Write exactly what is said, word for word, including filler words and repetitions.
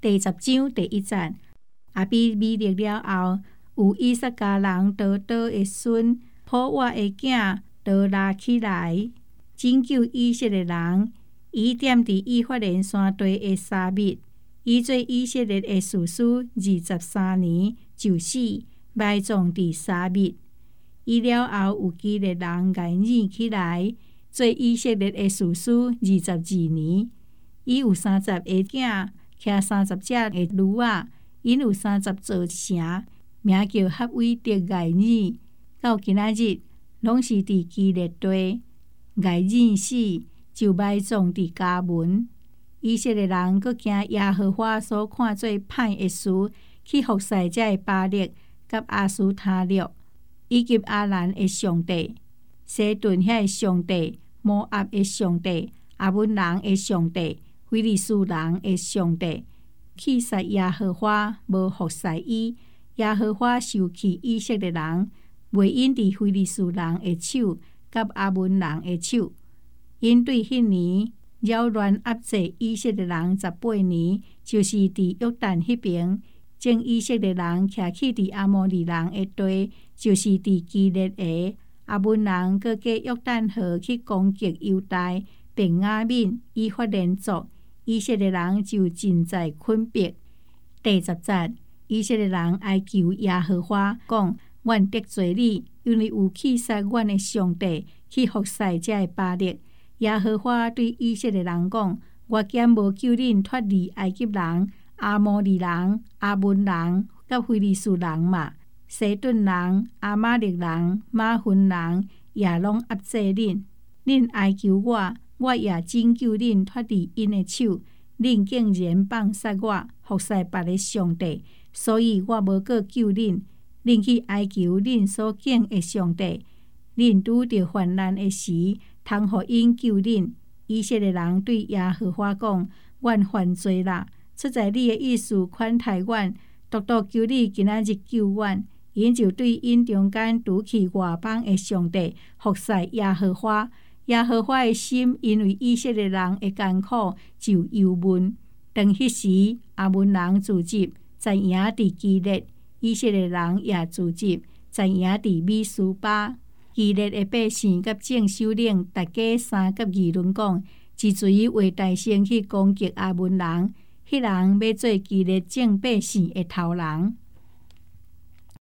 第十章第一节，亚比米勒了后，有以撒家人多多的孙普瓦的囝多拉起来，拯救以色列人。伊踮伫以法莲山地的沙密，伊做以色列的士师二十三年就死，埋葬伫沙密。伊了后有基列人爱染起来，做以色列的士师二十二年。伊有三十个囝，骑三十只的驴仔，因有三十座城，名叫合威得爱染。到今仔日，拢是伫基列地。爱染死，就埋葬伫家门。以色列人阁惊耶和华所看做歹的事，去服侍这巴力、甲阿斯他略，以及阿兰的上帝、西顿遐的上帝、摩押的上帝、阿文人的上帝、非利士人的上帝，去杀耶和华，无服侍伊。耶和华受气以色列人，袂因伫非利士人的手，甲阿文人的手。因对迄年扰乱压制以色列人十八年，就是伫约旦迄边，将以色列人徛起伫阿摩利人的地，就是伫基列的。阿文人阁过约旦河去攻击犹大、便雅悯、以法莲族，以色列人就真在困迫。第十节，以色列人哀求耶和华，讲：阮得罪你，因为有去杀阮的上帝，去服侍这巴力。耶和华对以色列人讲：我兼无救恁脱离埃及人、阿摩利人、阿文人、甲非利士人嘛，西顿人、阿玛力人、马芬人也拢压制恁。恁哀求我，我也拯救恁脱离因的手。恁竟然放杀我，服侍别的上帝，所以我无阁救恁。恁去哀求恁所敬的上帝。恁拄着患难的时，通互因救恁。以色列人对耶和华讲：阮犯罪啦，出在你的意思款待阮，独独求你今仔日救阮。因就对因中间拄去外邦的上帝服侍耶和华。耶和华的心因为以色列人的艰苦就忧闷。当迄时，阿文人自集，知影伫基列；以色列人也自集，知影伫米斯巴。基列的百姓甲众首领，大家三甲议论讲：之水为大声去攻击阿文人，迄人要做基列众百姓的头人。